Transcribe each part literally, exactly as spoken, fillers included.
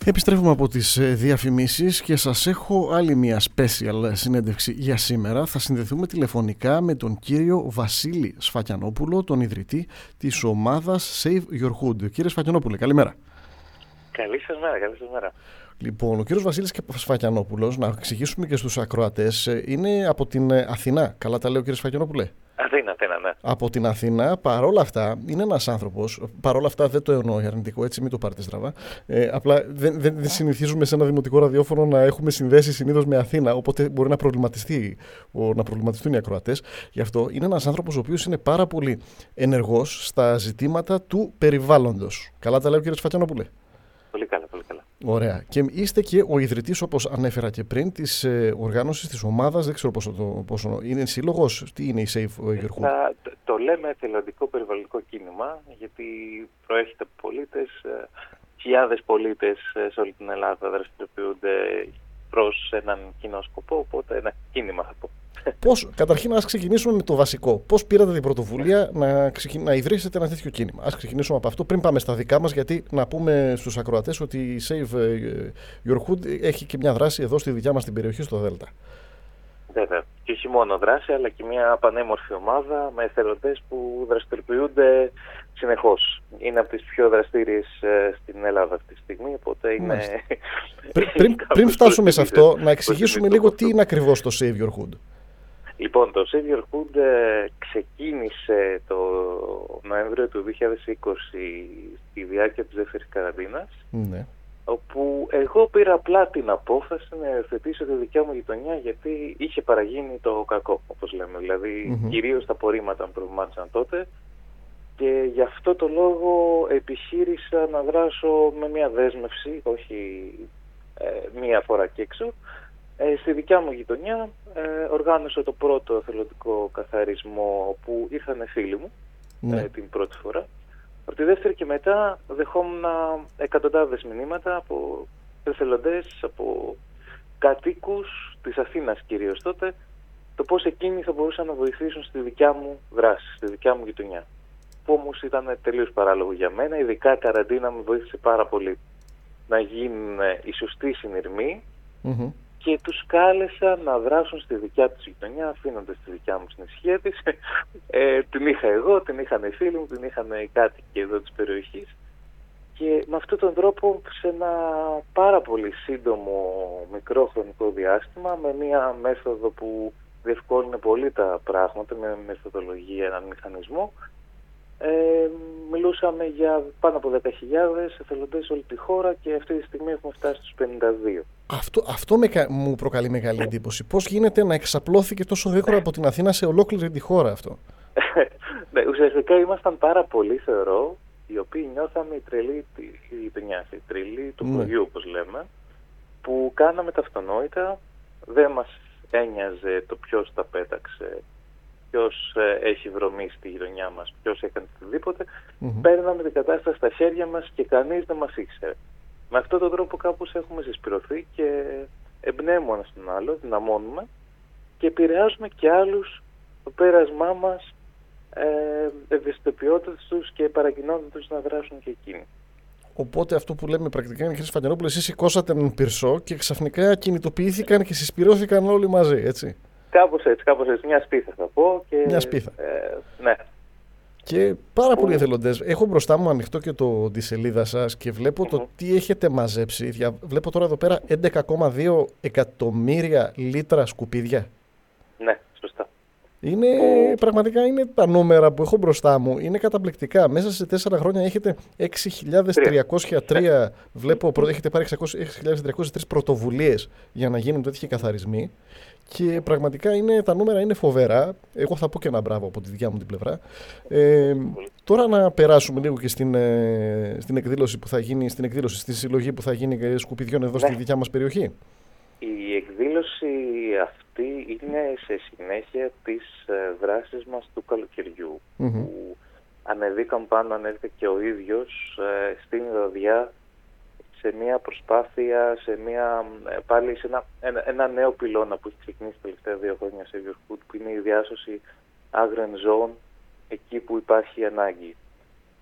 Επιστρέφουμε από τις διαφημίσεις και σας έχω άλλη μια special συνέντευξη για σήμερα. Θα συνδεθούμε τηλεφωνικά με τον κύριο Βασίλη Σφακιανόπουλο, τον ιδρυτή της ομάδας Save Your Hood. Κύριε Σφακιανόπουλε, καλημέρα. Καλή σας μέρα, καλή σας μέρα. Λοιπόν, ο κύριος Βασίλης Σφακιανόπουλος, να εξηγήσουμε και στους ακροατές, είναι από την Αθηνά. Καλά τα λέω, κύριε Σφακιανόπουλε? Αθήνα, Αθήνα, ναι. Από την Αθήνα, παρόλα αυτά, είναι ένας άνθρωπος, παρόλα αυτά δεν το εννοώ αρνητικό, έτσι μην το πάρετε στραβά. Ε, απλά δεν, δεν, δεν συνηθίζουμε σε ένα δημοτικό ραδιόφωνο να έχουμε συνδέσει συνήθως με Αθήνα, οπότε μπορεί να, προβληματιστεί, ο, να προβληματιστούν οι ακροατές. Γι' αυτό είναι ένας άνθρωπος ο οποίος είναι πάρα πολύ ενεργός στα ζητήματα του περιβάλλοντος. Καλά τα λέω, κύριε Σφακιανόπουλε? Πολύ καλά, πολύ καλά. Ωραία. Και είστε και ο ιδρυτής, όπως ανέφερα και πριν, της ε, οργάνωσης, της ομάδας, δεν ξέρω πόσο, το, πόσο είναι σύλλογος, τι είναι η Save Your Hood? Θα, το, το λέμε εθελοντικό περιβαλλοντικό κίνημα, γιατί προέρχεται από πολίτες, ε, χιλιάδες πολίτες ε, σε όλη την Ελλάδα δραστηριοποιούνται προς έναν κοινό σκοπό, οπότε ένα κίνημα θα πω. Πώς, καταρχήν, ας ξεκινήσουμε με το βασικό. Πώς πήρατε την πρωτοβουλία να, ξεκι... να ιδρύσετε ένα τέτοιο κίνημα? Ας ξεκινήσουμε από αυτό πριν πάμε στα δικά μας, γιατί να πούμε στους ακροατές ότι η Save Your Hood έχει και μια δράση εδώ στη δικιά μας την περιοχή, στο Δέλτα. Βέβαια. Και όχι μόνο δράση, αλλά και μια πανέμορφη ομάδα με εθελοντές που δραστηριοποιούνται συνεχώς. Είναι από τις πιο δραστήριες στην Ελλάδα αυτή τη στιγμή, οπότε είναι... πριν, πριν, πριν φτάσουμε σε αυτό, να εξηγήσουμε λίγο τι είναι ακριβώς το Save Your Hood. Λοιπόν, το Save Your Hood ε, ξεκίνησε το Νοέμβριο του δύο χιλιάδες είκοσι στη διάρκεια της δεύτερης καραντίνας, ναι. όπου εγώ πήρα απλά την απόφαση να υιοθετήσω τη δικιά μου γειτονιά, γιατί είχε παραγίνει το κακό, όπως λέμε, δηλαδή mm-hmm. κυρίως τα απορρίμματα με προβλημάτισαν τότε, και γι' αυτό το λόγο επιχείρησα να δράσω με μια δέσμευση, όχι ε, μία φορά και έξω. Ε, στη δικιά μου γειτονιά ε, οργάνωσα το πρώτο εθελοντικό καθαρισμό που ήρθαν φίλοι μου ναι. ε, την πρώτη φορά. Από τη δεύτερη και μετά δεχόμουν εκατοντάδες μηνύματα από εθελοντές, από κατοίκους της Αθήνας κυρίως τότε, το πώς εκείνοι θα μπορούσαν να βοηθήσουν στη δικιά μου δράση, στη δικιά μου γειτονιά. Που όμως ήταν τελείως παράλογο για μένα, ειδικά η καραντίνα με βοήθησε πάρα πολύ να γίνουν οι σωστοί συνειρμοί. Mm-hmm. Και τους κάλεσα να δράσουν στη δικιά τους γειτονιά, αφήνοντας τη δικιά μου στην ησυχία της. Ε, την είχα εγώ, την είχαν οι φίλοι μου, την είχαν οι κάτοικοι εδώ της περιοχής. Και με αυτόν τον τρόπο, σε ένα πάρα πολύ σύντομο μικρό χρονικό διάστημα, με μια μέθοδο που διευκόλυνε πολύ τα πράγματα, με μεθοδολογία, έναν μηχανισμό, Ε, μιλούσαμε για πάνω από δέκα χιλιάδες εθελοντές σε όλη τη χώρα και αυτή τη στιγμή έχουμε φτάσει στους πενήντα δύο. Αυτό, αυτό με, μου προκαλεί μεγάλη εντύπωση. Πώς γίνεται να εξαπλώθηκε τόσο γρήγορα από την Αθήνα σε ολόκληρη τη χώρα αυτό? Ναι, ουσιαστικά ήμασταν πάρα πολλοί, θεωρώ, οι οποίοι νιώθαμε η τρελή τη γειτονιά, η τρελή του χωριού, όπως λέμε, που κάναμε τα αυτονόητα, δεν μας ένοιαζε το ποιος τα πέταξε, ποιος ε, έχει βρωμίσει στη γειτονιά μας, ποιος έκανε οτιδήποτε. Mm-hmm. Παίρναμε την κατάσταση στα χέρια μας και κανείς δεν μας ήξερε. Με αυτόν τον τρόπο κάπως έχουμε συσπηρωθεί και εμπνέουμε ένας τον άλλο, δυναμώνουμε και επηρεάζουμε και άλλους το πέρασμά μας, ε, ευαισθητοποιώντας τους και παρακινώντας τους να δράσουν και εκείνοι. Οπότε αυτό που λέμε πρακτικά είναι, κύριε Σφακιανόπουλε, εσείς σηκώσατε έναν πυρσό και ξαφνικά κινητοποιήθηκαν και συσπηρώθηκαν όλοι μαζί, έτσι? Κάπως έτσι, κάπως έτσι. Μια σπίθα θα πω. Και, μια σπίθα. Ε, ναι. Και πάρα πολλοί εθελοντές. Έχω μπροστά μου ανοιχτό και το, τη σελίδα σας και βλέπω mm-hmm. το τι έχετε μαζέψει. Δια, βλέπω τώρα εδώ πέρα έντεκα κόμμα δύο εκατομμύρια λίτρα σκουπίδια. Ναι, σωστά. Είναι, oh. πραγματικά είναι τα νούμερα που έχω μπροστά μου. Είναι καταπληκτικά. Μέσα σε τέσσερα χρόνια έχετε έξι χιλιάδες τριακόσια τρία, βλέπω, έχετε πάρει έξι χιλιάδες τριακόσιες τρεις πρωτοβουλίες για να γίνουν τέτοιοι καθαρισμοί. Και πραγματικά είναι, τα νούμερα είναι φοβερά. Εγώ θα πω και ένα μπράβο από τη δικιά μου την πλευρά. Ε, τώρα να περάσουμε λίγο και στην, ε, στην εκδήλωση που θα γίνει, στην εκδήλωση, στη συλλογή που θα γίνει σκουπιδιών εδώ ναι. στη δικιά μας περιοχή. Η εκδήλωση αυτή είναι σε συνέχεια της ε, δράσης μας του καλοκαιριού. Mm-hmm. Που ανεβήκαν πάνω, ανέβηκε και ο ίδιος ε, στην Ροδιά, σε μια προσπάθεια, σε μια, πάλι σε ένα, ένα, ένα νέο πυλώνα που έχει ξεκινήσει τα τελευταία δύο χρόνια σε Save Your Hood, που είναι η διάσωση άγριων ζώων εκεί που υπάρχει ανάγκη.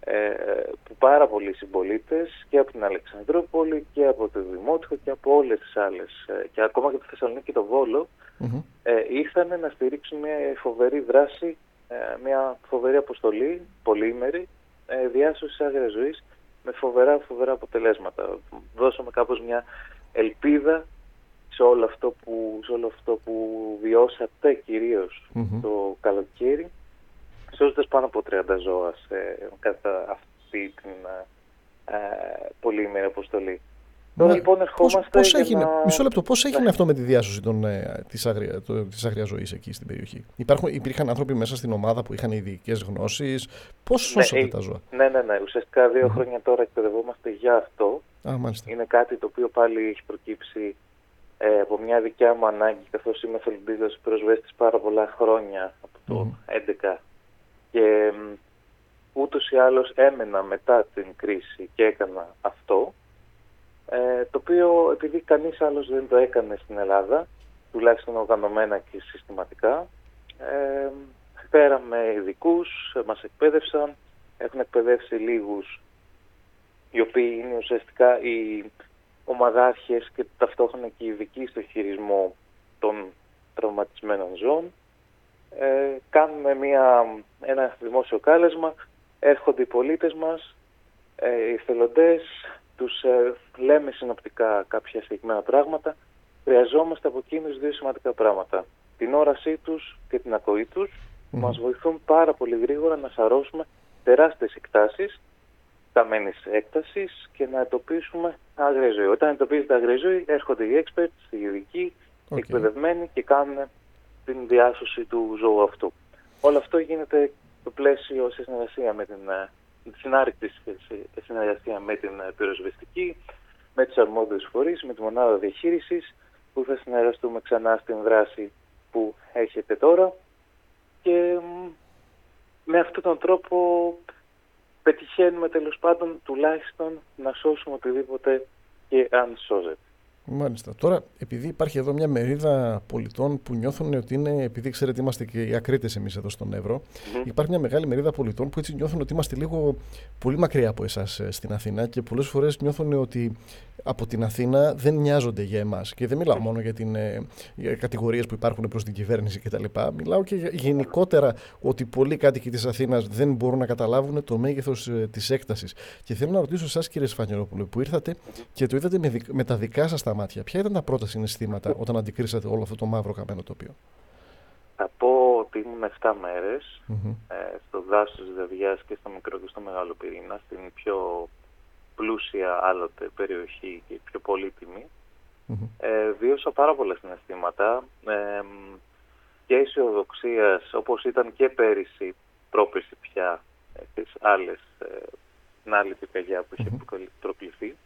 ε, που πάρα πολλοί συμπολίτες και από την Αλεξανδρούπολη και από το Δημότυχο και από όλες τις άλλες ε, και ακόμα και τη Θεσσαλονίκη και το Βόλο mm-hmm. ε, ήρθαν να στηρίξουν μια φοβερή δράση, ε, μια φοβερή αποστολή, πολύήμερη, ε, διάσωσης άγριας ζωής με φοβερά φοβερά αποτελέσματα. Δώσαμε κάπως μια ελπίδα σε όλο αυτό που, σε όλο αυτό που βιώσατε κυρίως mm-hmm. το καλοκαίρι, σώζοντας πάνω από τριάντα ζώα σε, κατά αυτή την ε, πολύήμερη αποστολή. Τώρα λοιπόν ερχόμαστε πώς, πώς έγινε, να... Μισό λεπτό, πώς έγινε ναι. αυτό με τη διάσωση των, ε, της, άγρια, το, της άγριας ζωής εκεί στην περιοχή? Υπάρχουν, υπήρχαν άνθρωποι μέσα στην ομάδα που είχαν ειδικές γνώσεις. Πώς σώσατε ναι, τα ζώα? Ναι, ναι, ναι. Ουσιαστικά δύο mm-hmm. χρόνια τώρα εκπαιδευόμαστε για αυτό. Α, μάλιστα. Είναι κάτι το οποίο πάλι έχει προκύψει ε, από μια δικιά μου ανάγκη, καθώς είμαι εθελοντής πυροσβέστης πάρα πολλά χρόνια, από το mm-hmm. έντεκα. Και ούτως ή άλλως έμενα μετά την κρίση και έκανα αυτό, ε, το οποίο επειδή κανείς άλλος δεν το έκανε στην Ελλάδα, τουλάχιστον οργανωμένα και συστηματικά, ε, φέραμε ειδικούς, μας εκπαίδευσαν, έχουν εκπαιδεύσει λίγους, οι οποίοι είναι ουσιαστικά οι ομαδάρχες και ταυτόχρονα και οι ειδικοί στο χειρισμό των τραυματισμένων ζώων. Ε, κάνουμε μια, ένα δημόσιο κάλεσμα, έρχονται οι πολίτες μας, ε, οι εθελοντές, τους ε, λέμε συνοπτικά κάποια συγκεκριμένα πράγματα. Χρειαζόμαστε από εκείνους δύο σημαντικά πράγματα: την όρασή τους και την ακοή τους, που mm-hmm. μας βοηθούν πάρα πολύ γρήγορα να σαρώσουμε τεράστιες εκτάσεις καμένης έκτασης και να εντοπίσουμε άγρια ζωή. Όταν εντοπίζεται άγρια ζωή, έρχονται οι experts, οι ειδικοί, okay. εκπαιδευμένοι και κάνουν την διάσωση του ζώου αυτού. Όλο αυτό γίνεται στο πλαίσιο σε συνεργασία με την, στην άρρηκτη συνεργασία με την πυροσβεστική, με τους αρμόδιους φορείς, με τη μονάδα διαχείρισης, που θα συνεργαστούμε ξανά στην δράση που έχετε τώρα, και με αυτόν τον τρόπο πετυχαίνουμε τέλος πάντων τουλάχιστον να σώσουμε οτιδήποτε και αν σώζεται. Μάλιστα. Τώρα, επειδή υπάρχει εδώ μια μερίδα πολιτών που νιώθουν ότι είναι, επειδή ξέρετε είμαστε και οι ακρίτες εμείς εδώ στον Εύρο, mm-hmm. υπάρχει μια μεγάλη μερίδα πολιτών που έτσι νιώθουν ότι είμαστε λίγο πολύ μακριά από εσάς στην Αθήνα και πολλές φορές νιώθουν ότι από την Αθήνα δεν νοιάζονται για εμάς. Και δεν μιλάω μόνο για, την, για κατηγορίες που υπάρχουν προς την κυβέρνηση κτλ. Μιλάω και για, γενικότερα ότι πολλοί κάτοικοι της Αθήνας δεν μπορούν να καταλάβουν το μέγεθος της έκτασης. Και θέλω να ρωτήσω εσάς, κύριε Σφανιερόπουλε, που ήρθατε και το είδατε με, δι, με τα δικά σας τα μάτια. Ποια ήταν τα πρώτα συναισθήματα όταν αντικρίσατε όλο αυτό το μαύρο καμένο τοπίο? Θα πω ότι ήμουν επτά μέρες mm-hmm. ε, στο δάσος της Δαβιάς και στο μικρό και στο μεγάλο Πυρήνα, στην πιο πλούσια άλλοτε περιοχή και πιο πολύτιμη. Mm-hmm. Ε, βίωσα πάρα πολλά συναισθήματα ε, και αισιοδοξίας, όπως ήταν και πέρυσι, πρόπερσι πια, ε, τις άλλες, ε, την άλλη πυρκαγιά που είχε mm-hmm. προκληθεί.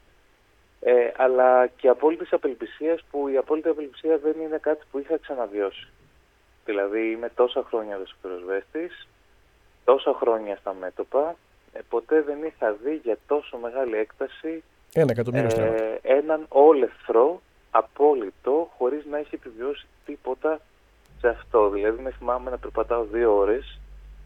Ε, αλλά και απόλυτης απελπισίας, που η απόλυτη απελπισία δεν είναι κάτι που είχα ξαναβιώσει. Δηλαδή είμαι τόσα χρόνια δεσπυροσβέστης, τόσα χρόνια στα μέτωπα, ε, ποτέ δεν είχα δει για τόσο μεγάλη έκταση Ένα εκατομμύριο ε, έναν όλεθρο απόλυτο, χωρίς να έχει επιβιώσει τίποτα σε αυτό. Δηλαδή με θυμάμαι να περπατάω δύο ώρες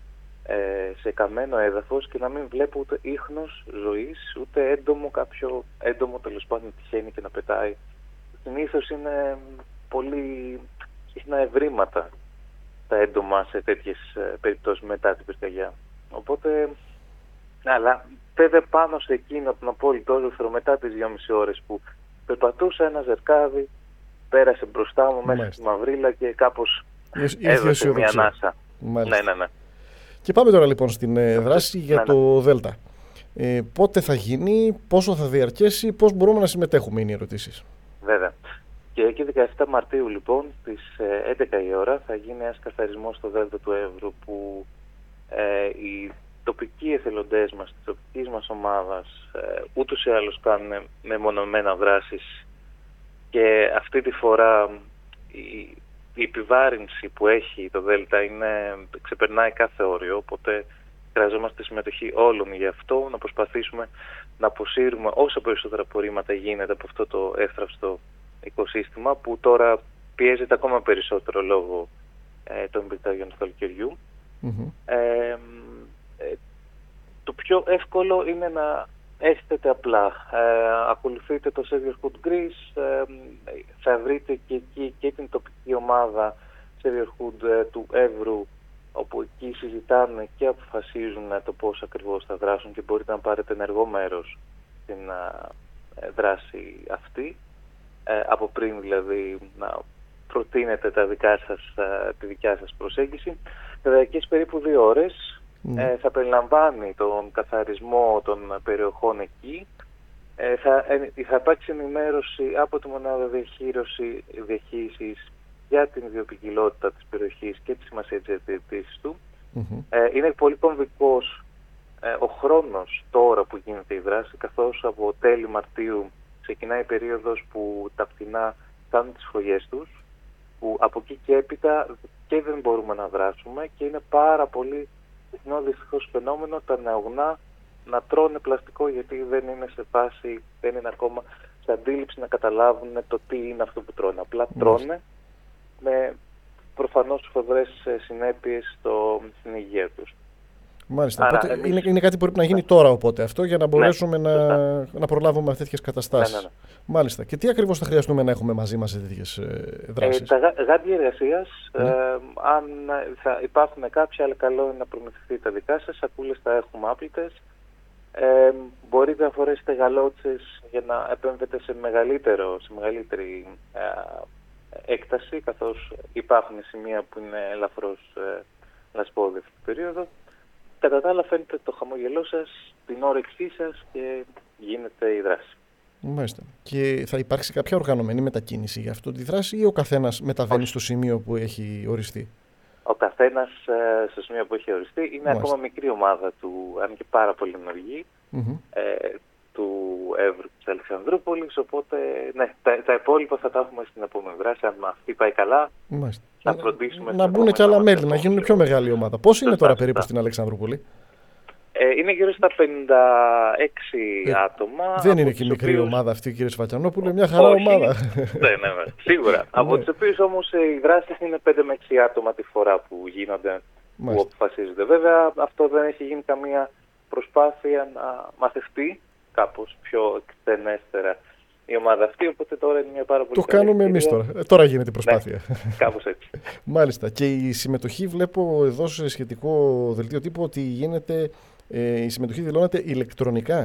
ε, σε καμένο έδαφος και να μην βλέπω ούτε ίχνος ζωής, ούτε έντομο, κάποιο έντομο τέλος πάντων τυχαίνει και να πετάει. Συνήθως είναι πολύ συχνά ευρήματα τα έντομα σε τέτοιες ε, περιπτώσεις μετά την πυρκαγιά. Οπότε, αλλά βέβαια πάνω σε εκείνο τον απόλυτο όλεθρο, μετά τις δυόμιση ώρες που περπατούσα, ένα ζερκάδι πέρασε μπροστά μου μέσα στη μαυρίλα και κάπως έδωσε μια ανάσα. Ναι, ναι, ναι. Και πάμε τώρα λοιπόν στην ε, δράση για ναι, το ναι. Δέλτα. Ε, πότε θα γίνει, πόσο θα διαρκέσει, πώς μπορούμε να συμμετέχουμε, είναι οι ερωτήσεις. Βέβαια. Και εκεί δεκαεφτά Μαρτίου λοιπόν στις έντεκα η ώρα θα γίνει ένας καθαρισμός στο Δέλτα του Εύρου, που ε, οι τοπικοί εθελοντές μας, της τοπικής μας ομάδας, ε, ούτως ή άλλως κάνουν μεμονωμένα δράσεις, και αυτή τη φορά η, η επιβάρυνση που έχει το Δέλτα είναι, ξεπερνάει κάθε όριο, οπότε χρειαζόμαστε συμμετοχή όλων γι' αυτό, να προσπαθήσουμε να αποσύρουμε όσα περισσότερα απορρίμματα γίνεται από αυτό το εύθραυστο οικοσύστημα, που τώρα πιέζεται ακόμα περισσότερο λόγω ε, των πυρκαγιών του καλοκαιριού. Mm-hmm. Ε, ε, το πιο εύκολο είναι να έστετε απλά. Ε, ακολουθείτε το Saviorhood Greece, ε, θα βρείτε και εκεί και την τοπική ομάδα Saviorhood ε, του Εύρου, όπου εκεί συζητάνε και αποφασίζουν το πώς ακριβώς θα δράσουν και μπορείτε να πάρετε ενεργό μέρος στην ε, δράση αυτή. Ε, από πριν δηλαδή να προτείνετε τα δικά σας, ε, τη δικιά σας προσέγγιση. Θα διαρκέσει περίπου δύο ώρες. Mm. Ε, θα περιλαμβάνει τον καθαρισμό των περιοχών εκεί. Ε, θα, ε, θα υπάρξει ενημέρωση από τη μονάδα διαχείριση, διαχείρισης για την βιοποικιλότητα της περιοχής και τη σημασία της διατήρησης του. Mm-hmm. Ε, είναι πολύ κομβικός ε, ο χρόνος τώρα που γίνεται η δράση, καθώς από τέλη Μαρτίου ξεκινάει η περίοδος που τα πτηνά φτάνουν τις φωλιές τους, που από εκεί και έπειτα και δεν μπορούμε να δράσουμε και είναι πάρα πολύ συχνό δυστυχώς φαινόμενο τα νεογνά να τρώνε πλαστικό, γιατί δεν είναι σε φάση, δεν είναι ακόμα σε αντίληψη να καταλάβουν το τι είναι αυτό που τρώνε. Απλά τρώνε με προφανώς φοβερές συνέπειες στο, στην υγεία τους. Μάλιστα. Άρα, οπότε εμείς... είναι, είναι κάτι που πρέπει να γίνει τώρα οπότε αυτό για να μπορέσουμε ναι, να, να προλάβουμε τέτοιες καταστάσεις. Ναι, ναι, ναι. Μάλιστα. Και τι ακριβώς θα χρειαστούμε να έχουμε μαζί μας σε τέτοιες ε, δράσεις? Ε, τα γάντια εργασίας, ναι. ε, αν θα υπάρχουν κάποια, αλλά καλό είναι να προμηθευτείτε τα δικά σας. Σακούλες θα έχουμε άπλυτες. Ε, μπορείτε να φορέσετε γαλότσες για να επέμβετε σε, μεγαλύτερο, σε μεγαλύτερη ε, έκταση, καθώς υπάρχουν σημεία που είναι ελαφρώς ε, λασπόδη αυτή την περίοδο. Κατά τα άλλα φαίνεται το χαμογελό σας, την όρεξή σας και γίνεται η δράση. Μάλιστα. Και θα υπάρξει κάποια οργανωμένη μετακίνηση για αυτή τη δράση ή ο καθένας μεταβαίνει Όχι. στο σημείο που έχει οριστεί? Ο καθένας ε, στο σημείο που έχει οριστεί. Είναι Μάλιστα. ακόμα μικρή ομάδα του, αν και πάρα πολύ ενεργή, mm-hmm. ε, του Εύρου της Αλεξανδρούπολης, οπότε ναι, τα, τα υπόλοιπα θα τα έχουμε στην επόμενη δράση. Αν αυτή πάει καλά, Μάλιστα. θα φροντίσουμε να μπουν και άλλα μέλη, να γίνουν πιο μεγάλη ομάδα. Πώς είναι τώρα περίπου στην Αλεξανδρούπολη? Ε, είναι γύρω στα πενήντα έξι ε, άτομα. Δεν είναι και μικρή οποίους... ομάδα αυτή, κύριε Σφακιανόπουλε, μια χαρά Όχι. ομάδα. ναι, ναι, ναι, σίγουρα. από τις οποίες όμως οι δράσεις είναι πέντε με έξι άτομα τη φορά που γίνονται, Μάλιστα. που αποφασίζονται. Βέβαια αυτό δεν έχει γίνει καμία προσπάθεια να μαθευτεί κάπως πιο εκτενέστερα η ομάδα αυτή, οπότε τώρα είναι μια πάρα πολύ Το κάνουμε εμείς τώρα. Ε, τώρα γίνεται η προσπάθεια. Ναι, κάπως έτσι. Μάλιστα. Και η συμμετοχή, βλέπω εδώ σε σχετικό δελτίο τύπου ότι γίνεται, ε, η συμμετοχή δηλώνεται ηλεκτρονικά.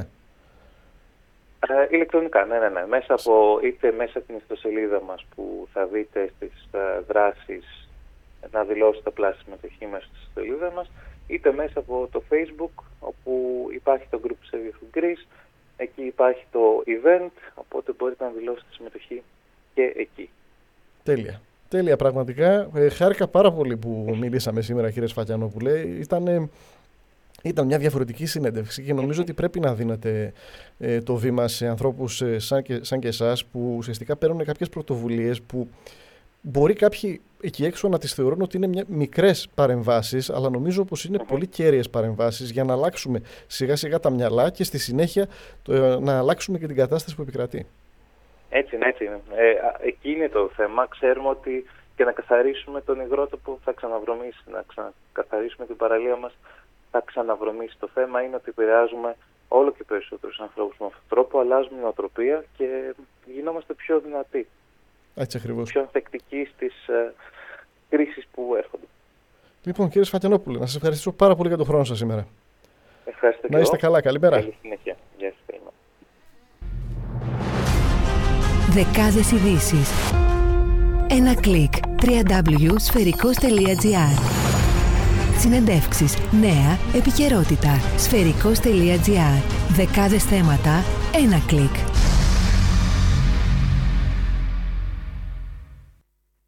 Ε, ηλεκτρονικά, ναι, ναι, ναι. Μέσα από, είτε μέσα στην ιστοσελίδα μας που θα δείτε στις uh, δράσεις να δηλώσετε απλά συμμετοχή μέσα στη ιστοσελίδα μας, είτε μέσα από το Facebook, όπου υπάρχει το group Saviorhood Greece. Εκεί υπάρχει το event, οπότε μπορείτε να δηλώσετε συμμετοχή και εκεί. Τέλεια. Τέλεια πραγματικά. Ε, χάρηκα πάρα πολύ που μιλήσαμε σήμερα, κύριε Σφακιανόπουλε. Ήταν, ήταν μια διαφορετική συνέντευξη και νομίζω ότι πρέπει να δίνετε ε, το βήμα σε ανθρώπους ε, σαν, και, σαν και εσάς, που ουσιαστικά παίρνουν κάποιες πρωτοβουλίες που μπορεί κάποιοι εκεί έξω να τις θεωρούν ότι είναι μια, μικρές παρεμβάσεις, αλλά νομίζω πως είναι mm-hmm. πολύ κέρυες παρεμβάσεις για να αλλάξουμε σιγά σιγά τα μυαλά και στη συνέχεια το, να αλλάξουμε και την κατάσταση που επικρατεί. Έτσι είναι, έτσι είναι. Ε, εκεί είναι το θέμα. Ξέρουμε ότι και να καθαρίσουμε τον υγρότοπο θα ξαναβρωμίσει, να ξανακαθαρίσουμε την παραλία μας θα ξαναβρωμίσει. Το θέμα είναι ότι επηρεάζουμε όλο και περισσότερους ανθρώπους με αυτόν τον τρόπο, αλλάζουμε νοοτροπία και γινόμαστε πιο δυνατοί. Έτσι ακριβώς. Πιο ανθεκτικοί στις ε, κρίσεις που έρχονται. Λοιπόν, κύριε Σφακιανόπουλε, να σας ευχαριστήσω πάρα πολύ για τον χρόνο σας σήμερα. Ευχαριστώ. Να είστε καλά. Καλημέρα. Καλή συνέχεια. Γεια σας. Δεκάδες ειδήσεις. Ένα κλικ. double-u double-u double-u τελεία σφαιρικός τελεία τζι άρ. Συνεντεύξεις, νέα, επικαιρότητα. Σφαιρικός τελεία τζι άρ. Δεκάδες θέματα. Ένα κλικ.